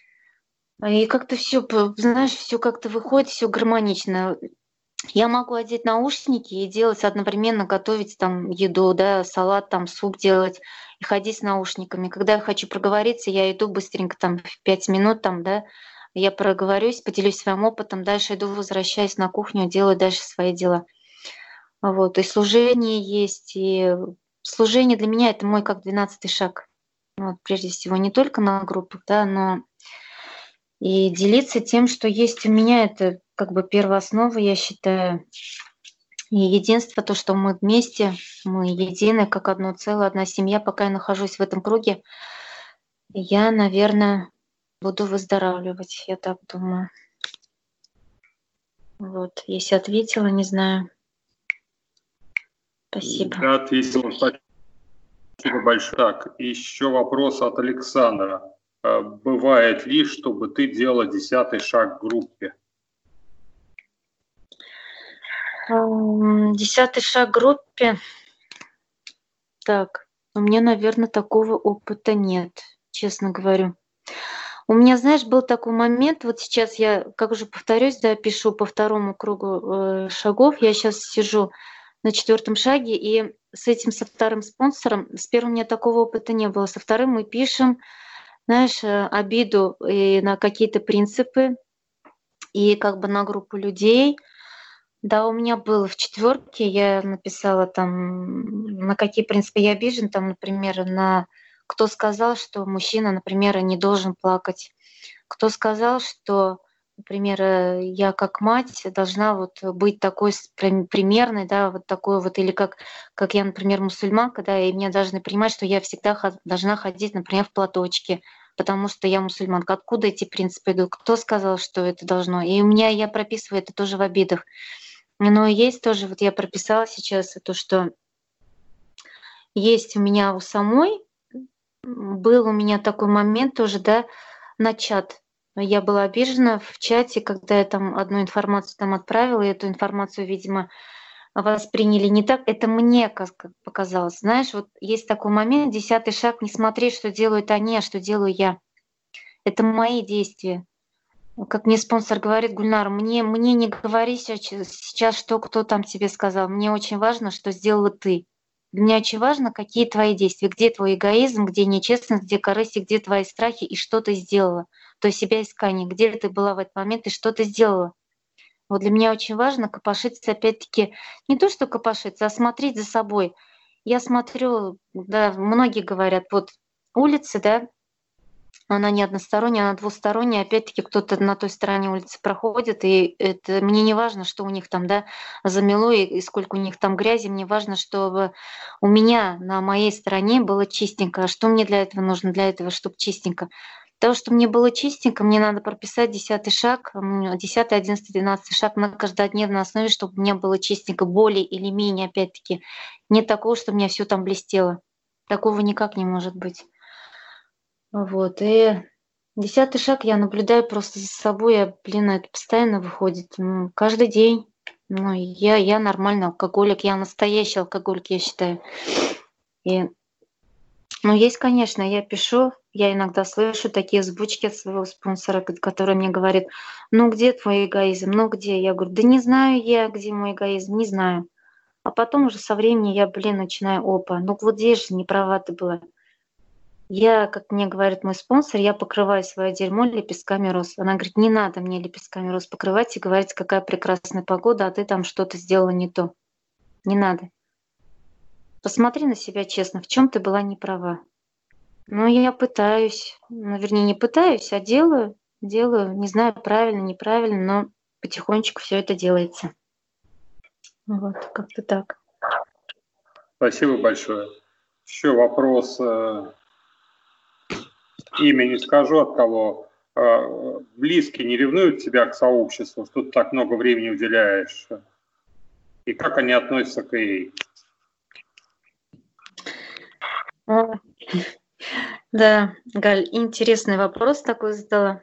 А И как-то все, знаешь, все как-то выходит, все гармонично. Я могу одеть наушники и делать одновременно, готовить там еду, да, салат, там суп делать и ходить с наушниками. Когда я хочу проговориться, я иду быстренько там в пять минут, там, да, я проговорюсь, поделюсь своим опытом, дальше иду, возвращаюсь на кухню, делаю дальше свои дела. Вот, и служение есть, и служение для меня — это мой как двенадцатый шаг. Вот, прежде всего, не только на группах, да, но и делиться тем, что есть у меня, это как бы первооснова, я считаю. И единство, то, что мы вместе, мы едины, как одно целое, одна семья. Пока я нахожусь в этом круге, я, наверное, буду выздоравливать, я так думаю. Вот, если ответила, не знаю. Спасибо. Да, ответила. Спасибо большое. Так, еще вопрос от Александра. А бывает ли, чтобы ты делала десятый шаг в группе? Десятый шаг в группе. Так, у меня, наверное, такого опыта нет, честно говорю. У меня, знаешь, был такой момент, вот сейчас я, как уже повторюсь, да, пишу по второму кругу э, шагов, я сейчас сижу на четвертом шаге, и с этим, со вторым спонсором, с первым у меня такого опыта не было, со вторым мы пишем, знаешь, э, обиду и на какие-то принципы, и как бы на группу людей. Да, у меня было в четверке, я написала там, на какие принципы я обижен, там, например, на кто сказал, что мужчина, например, не должен плакать, кто сказал, что, например, э, я как мать должна вот быть такой с- прям примерной, да, вот такой вот, или как, как я, например, мусульманка, да, и мне должны понимать, что я всегда ход- должна ходить, например, в платочке, потому что я мусульманка. Откуда эти принципы идут? Кто сказал, что это должно? И у меня, я прописываю это тоже в обидах. Но есть тоже, вот я прописала сейчас то, что есть у меня у самой, м, был у меня такой момент тоже, да, на чат. Я была обижена в чате, когда я там одну информацию там отправила, и эту информацию, видимо, восприняли не так. Это мне как как показалось. Знаешь, вот есть такой момент, десятый шаг, не смотри, что делают они, а что делаю я. Это мои действия. Как мне спонсор говорит: "Гульнара, мне мне не говори сеч сейчас, что кто там тебе сказал. Мне очень важно, что сделала ты. Для меня очень важно, какие твои действия, где твой эгоизм, где нечестность, где корысть и где твои страхи, и что ты сделала. То есть себя искание, где ты была в этот момент и что ты сделала". Вот для меня очень важно копошиться, опять-таки, не то что копошиться, а смотреть за собой. Я смотрю, да, многие говорят, вот улицы, да, она не односторонняя, она двусторонняя. Опять-таки кто-то на той стороне улицы проходит, и это мне не важно, что у них там, да, замело и, и сколько у них там грязи. Мне важно, чтобы у меня на моей стороне было чистенько. А что мне для этого нужно? Для этого, чтобы чистенько. Для того, чтобы мне было чистенько, мне надо прописать десятый шаг, м, десятый, одиннадцатый, двенадцатый шаг на каждодневной основе, чтобы у меня было чистенько, более или менее, опять-таки. Нет такого, что у меня все там блестело. Такого никак не может быть. Вот, и десятый шаг я наблюдаю просто за собой, я, блин, это постоянно выходит, ну, каждый день. Ну, я я нормальный алкоголик, я настоящий алкоголик, я считаю. И, ну, есть, конечно, я пишу, я иногда слышу такие озвучки от своего спонсора, ко который мне говорит: "Ну, где твой эгоизм? Ну, где?" Я говорю: "Да не знаю я, где мой эгоизм, не знаю". А потом уже со временем я, блин, начинаю: "Опа, ну вот здесь же не права ты была". Я, как мне говорит мой спонсор, я покрываю свое дерьмо лепестками роз. Она говорит: "Не надо мне лепестками роз покрывать и говорить, какая прекрасная погода, а ты там что-то сделала не то. Не надо. Посмотри на себя честно, в чем ты была не права". Ну, я пытаюсь, ну, вернее, не пытаюсь, а делаю, делаю. Не знаю, правильно, неправильно, но потихонечку все это делается. Вот, как-то так. Спасибо большое. Еще вопрос, э, имя не скажу от кого. Э, Близкие не ревнуют тебя к сообществу, что ты так много времени уделяешь? И как они относятся к ей? А, да, Галь, интересный вопрос такой задала.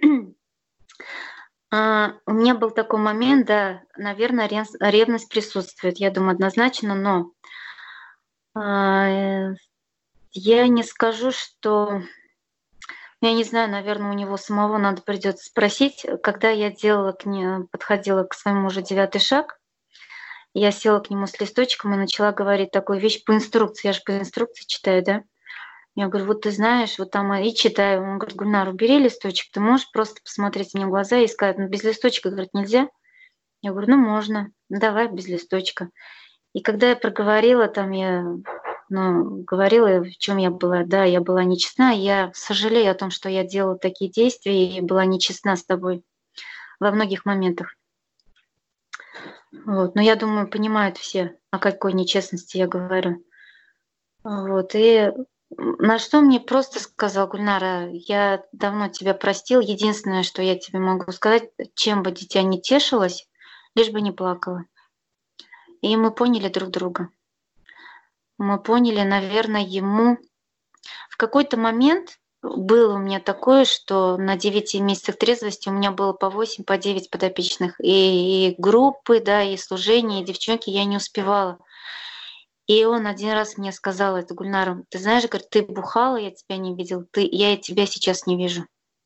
А, у меня был такой момент, да, наверное, ревс ревность присутствует, я думаю, однозначно, но, а, э, я не скажу, что я не знаю, наверное, у него самого надо придётся спросить. Э, когда я делала к не подходила к своему уже девятый шаг, я села к нему с листочком и начала говорить такую вещь по инструкции. Я же по инструкции читаю, да. Я говорю: "Вот ты знаешь, вот там", и читаю. Он говорит: "Гульнар, убери листочек, ты можешь просто посмотреть мне в глаза и сказать: 'Ну, без листочка, говорит, нельзя'?" Я говорю: "Ну, можно, ну, давай без листочка". И когда я проговорила, там я, ну, говорила, в чем я была. Да, я была нечестна. Я сожалею о том, что я делала такие действия и была нечестна с тобой во многих моментах. Вот. Но я думаю, понимают все, о какой нечестности я говорю. Вот. И на что мне просто сказал: "Гульнара, я давно тебя простил. Единственное, что я тебе могу сказать, чем бы дитя не тешилось, лишь бы не плакало". И мы поняли друг друга. Мы поняли, наверное, ему в какой-то момент было у меня такое, что на девяти месяцах трезвости у меня было по восемь, по девять подопечных. И и группы, да, и служения, и девчонки я не успевала. И он один раз мне сказал это: "Гульнара, ты знаешь, говорит, ты бухала, я тебя не видел, ты я и тебя сейчас не вижу".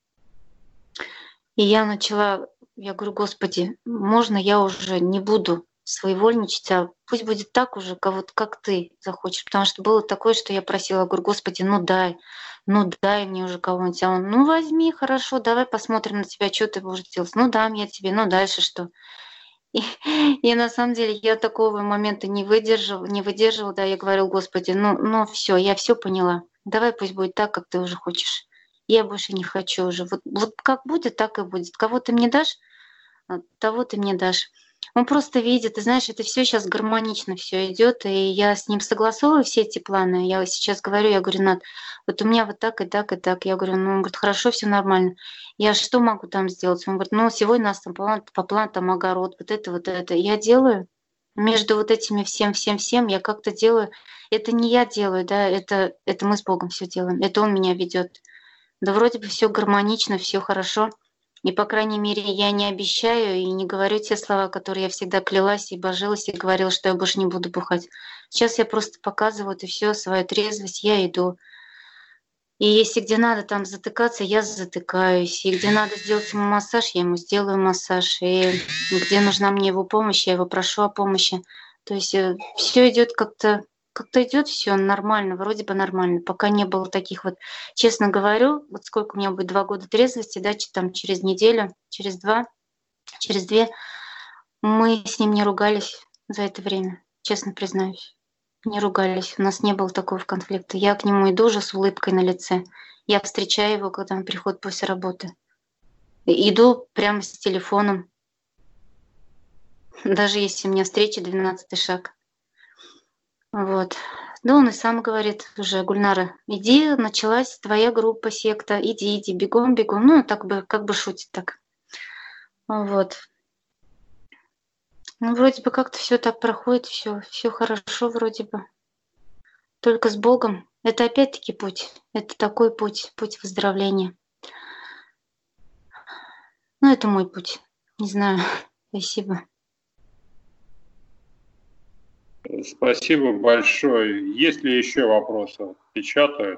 И я начала, я говорю: "Господи, можно я уже не буду своевольничать, а пусть будет так уже, ка вот как ты захочешь". Потому что было такое, что я просила, говорю: "Господи, ну дай, ну дай мне уже кого-нибудь". А он: "Ну возьми, хорошо, давай посмотрим на тебя, что ты будешь делать". "Ну дам я тебе, ну дальше что?" И и на самом деле я такого момента не выдержала не выдерживала, да, я говорю: "Господи, ну ну всё, я всё поняла. Давай пусть будет так, как ты уже хочешь. Я больше не хочу уже. Вот вот как будет, так и будет. Кого ты мне дашь, а, того ты мне дашь". Он просто видит, ты знаешь, это всё щас гармонично всё идёт, и я с ним согласовываю все эти планы. Я вот сейчас говорю, я говорю: "Над, вот у меня вот так и так и так". Я говорю, ну, он говорит: "Хорошо, всё нормально". Я что могу там сделать? Он говорит: "Ну, сегодня у нас там план по плану там огород, вот это, вот это". Я делаю. Между вот этими всем всем всем я как-то делаю. Это не я делаю, да, это это мы с Богом всё делаем. Это Он меня ведёт. Да вроде бы всё гармонично, всё хорошо. И, по крайней мере, я не обещаю и не говорю те слова, которые я всегда клялась и божилась, и говорила, что я больше не буду бухать. Сейчас я просто показываю это всё, свою трезвость, я иду. И если где надо там затыкаться, я затыкаюсь. И где надо сделать ему массаж, я ему сделаю массаж. И где нужна мне его помощь, я его прошу о помощи. То есть, э, всё идёт как-то как-то идёт всё нормально, вроде бы нормально, пока не было таких вот. Честно говорю, вот сколько у меня будет два года трезвости, да, ч там через неделю, через два, через две, мы с ним не ругались за это время, честно признаюсь. Не ругались, у нас не было такого конфликта. Я к нему иду уже с улыбкой на лице. Я встречаю его, когда он приходит после работы. И иду прямо с телефоном. Даже если у меня встреча двенадцатый шаг. Вот. Да он и сам говорит уже: "Гульнара, иди, началась твоя группа, секта, иди иди, бегом бегом". Ну, так бы, как бы шутит так. Вот. Ну, вроде бы как-то всё так проходит, всё всё хорошо вроде бы. Только с Богом. Это опять-таки путь. Это такой путь, путь выздоровления. Ну, это мой путь. Не знаю. Спасибо. Спасибо большое. Есть ли еще вопросы? Печатают.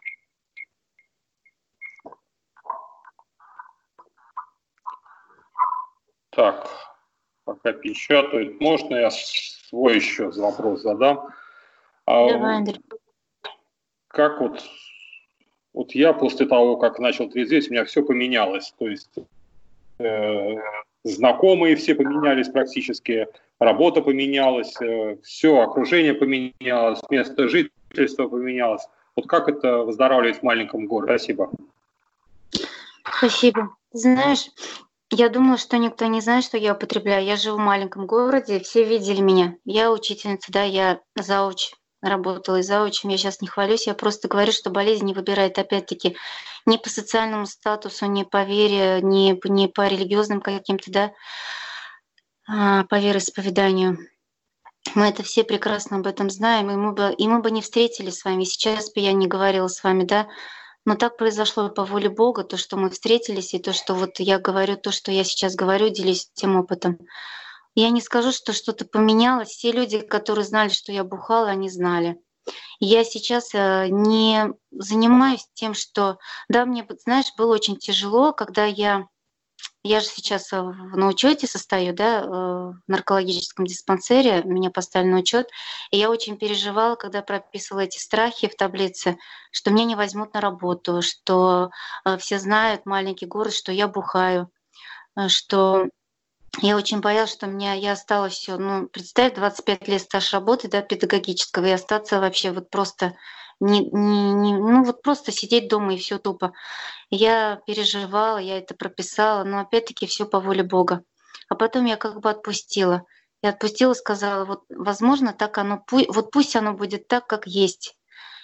Так, пока печатают. Можно я свой еще вопрос задам? Давай, А Андрей. как вот, вот я после того, как начал трезветь, у меня все поменялось. То есть э, знакомые все поменялись практически, работа поменялась, э, все окружение поменялось, место жительства поменялось. Вот как это выздоравливать в маленьком городе? Спасибо. Спасибо. Знаешь, я думала, что никто не знает, что я употребляю. Я живу в маленьком городе, все видели меня. Я учительница, да, я зауч, работала и заучем. Я сейчас не хвалюсь, я просто говорю, что болезнь не выбирает, опять-таки, ни по социальному статусу, ни по вере, ни, п- ни по религиозным каким-то, да, а, по вероисповеданию. Мы это все прекрасно об этом знаем, и мы бы, и мы бы не встретились с вами. Сейчас бы я не говорила с вами, да, но так произошло по воле Бога, то, что мы встретились, и то, что вот я говорю, то, что я сейчас говорю, делюсь тем опытом. Я не скажу, что что-то поменялось. Все люди, которые знали, что я бухала, они знали. Я сейчас э, не занимаюсь тем, что... Да, мне, вот знаешь, было очень тяжело, когда я... Я же сейчас э, в- на учете состою, да, э, в наркологическом диспансере, меня поставили на учет, и я очень переживала, когда прописывала эти страхи в таблице, что меня не возьмут на работу, что э, все знают, маленький город, что я бухаю, э, что я очень боялась, что меня я осталась все. Ну, представь, двадцать пять лет стаж работы, да, педагогического, и остаться вообще вот просто не не не ну, вот просто сидеть дома и все тупо. Я переживала, я это прописала, но опять-таки все по воле Бога. А потом я как бы отпустила. И отпустила, сказала, вот, возможно, так оно, пу- вот пусть оно будет так, как есть.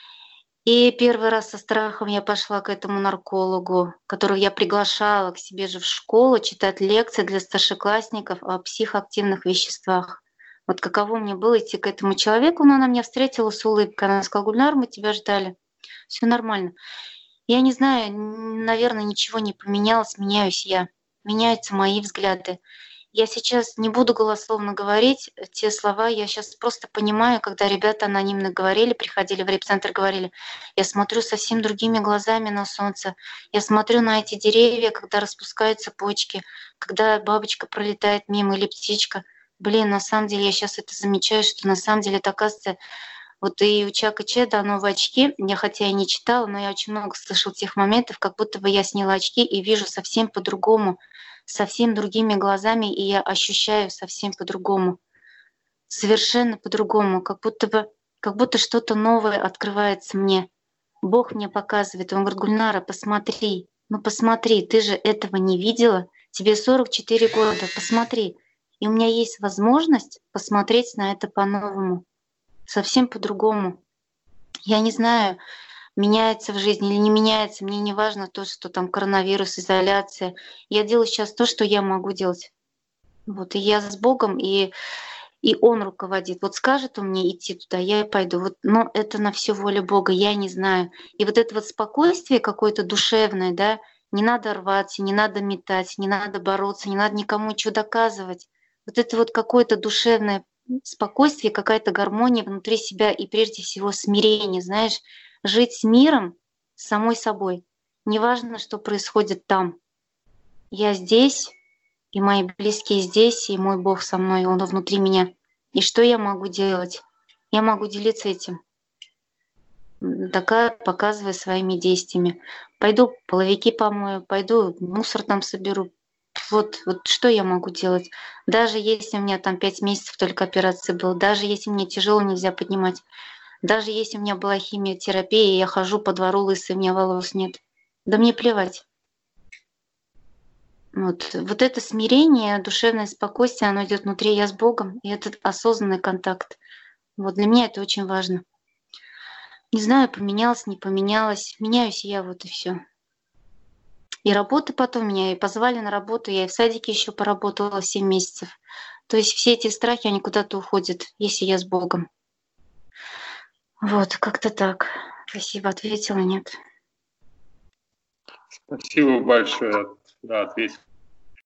И первый раз со страхом я пошла к этому наркологу, которого я приглашала к себе же в школу читать лекции для старшеклассников о психоактивных веществах. Вот каково мне было идти к этому человеку, но она меня встретила с улыбкой. Она сказала: Гульнар, мы тебя ждали. Все нормально. Я не знаю, наверное, ничего не поменялось, меняюсь я. Меняются мои взгляды. Я сейчас не буду голословно говорить те слова, я сейчас просто понимаю, когда ребята анонимно говорили, приходили в репцентр, говорили, я смотрю совсем другими глазами на солнце, я смотрю на эти деревья, когда распускаются почки, когда бабочка пролетает мимо или птичка. Блин, на самом деле я сейчас это замечаю, что на самом деле это, оказывается, вот и у Чака Чеда новые очки, я хотя и не читала, но я очень много слышала тех моментов, как будто бы я сняла очки и вижу совсем по-другому, совсем другими глазами, и я ощущаю совсем по-другому, совершенно по-другому, как будто бы, как будто что-то новое открывается мне. Бог мне показывает, Он говорит: Гульнара, посмотри, ну посмотри, ты же этого не видела, тебе сорок четыре года, посмотри. И у меня есть возможность посмотреть на это по-новому, совсем по-другому. Я не знаю, меняется в жизни или не меняется, мне не важно то, что там коронавирус, изоляция. Я делаю сейчас то, что я могу делать. Вот, и я с Богом, и, и Он руководит. Вот скажет Он мне идти туда, я и пойду. Вот, но это на всю волю Бога, я не знаю. И вот это вот спокойствие какое-то душевное, да, не надо рваться, не надо метать, не надо бороться, не надо никому ничего доказывать. Вот это вот какое-то душевное спокойствие, какая-то гармония внутри себя и прежде всего смирение, знаешь, жить с миром, с самой собой. Неважно, что происходит там. Я здесь, и мои близкие здесь, и мой Бог со мной, Он внутри меня. И что я могу делать? Я могу делиться этим, м, такая, показывая своими действиями. Пойду половики помою, пойду мусор там соберу. Вот, вот что я могу делать? Даже если у меня там пять месяцев только операции было, даже если мне тяжело, нельзя поднимать, даже если у меня была химиотерапия, и я хожу по двору лысой, у меня волос нет. Да мне плевать. Вот, вот это смирение, душевное спокойствие, оно идет внутри, я с Богом, и этот осознанный контакт. Вот для меня это очень важно. Не знаю, поменялось, не поменялось. Меняюсь я, вот и все. И работа потом меня и позвали на работу, я и в садике еще поработала семь месяцев. То есть все эти страхи, они куда-то уходят, если я с Богом. Вот, как-то так. Спасибо, ответила, нет? Спасибо большое. Да, ответил.